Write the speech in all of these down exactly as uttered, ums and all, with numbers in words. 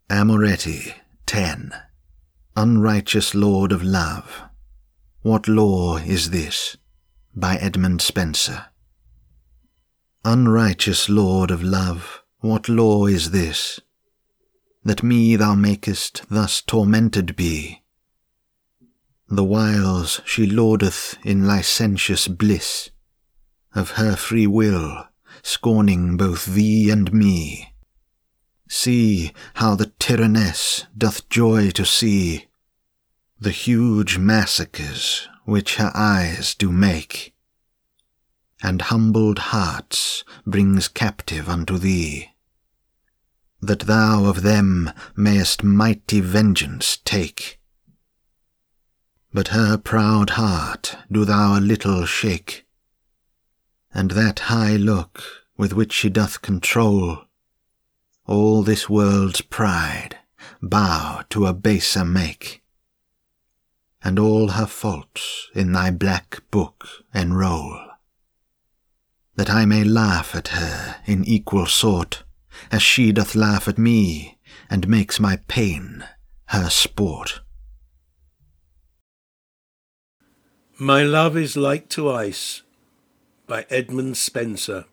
Amoretti, ten. Unrighteous Lord of Love, What Law is This? By Edmund Spenser. Unrighteous Lord of Love, what law is this, that me thou makest thus tormented be? The whiles she laudeth in licentious bliss, of her free will, scorning both thee and me. See how the tyranness doth joy to see the huge massacres which her eyes do make, and humbled hearts brings captive unto thee, that thou of them mayest mighty vengeance take. But her proud heart do thou a little shake, and that high look with which she doth control all this world's pride bow to a baser make, and all her faults in thy black book enroll, that I may laugh at her in equal sort, as she doth laugh at me, and makes my pain her sport. My Love is Like to Ice, by Edmund Spenser.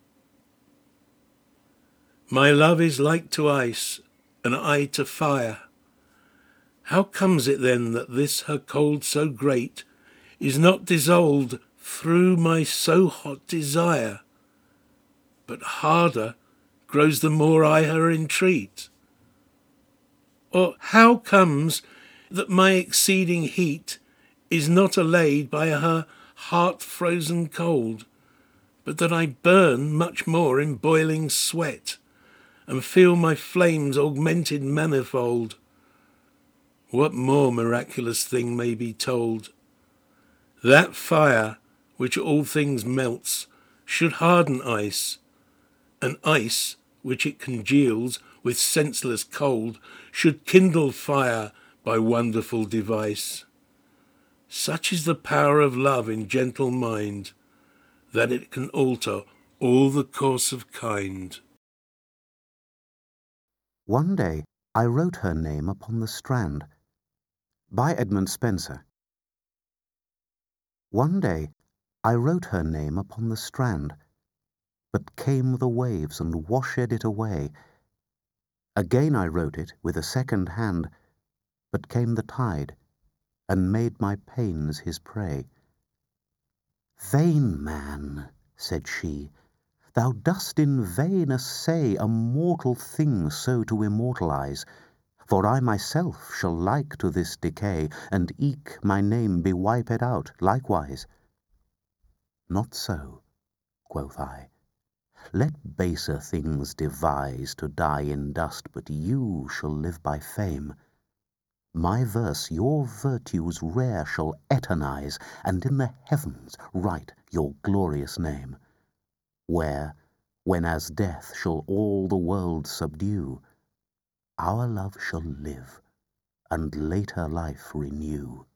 My love is like to ice, and I to fire. How comes it then that this her cold so great is not dissolved through my so hot desire, but harder grows the more I her entreat? Or how comes that my exceeding heat is not allayed by her heart frozen cold, but that I burn much more in boiling sweat, and feel my flames augmented manifold? What more miraculous thing may be told? That fire which all things melts should harden ice, and ice which it congeals with senseless cold should kindle fire by wonderful device. Such is the power of love in gentle mind, that it can alter all the course of kind. One day I wrote her name upon the strand. By Edmund Spenser. One day I wrote her name upon the strand, but came the waves and washed it away. Again I wrote it with a second hand, but came the tide, and made my pains his prey. Vain man, said she, thou dost in vain essay a mortal thing so to immortalize, for I myself shall like to this decay, and eke my name be wiped out likewise. Not so, quoth I. Let baser things devise to die in dust, but you shall live by fame. My verse your virtues rare shall eternize, and in the heavens write your glorious name, where, when as death shall all the world subdue, our love shall live, and later life renew.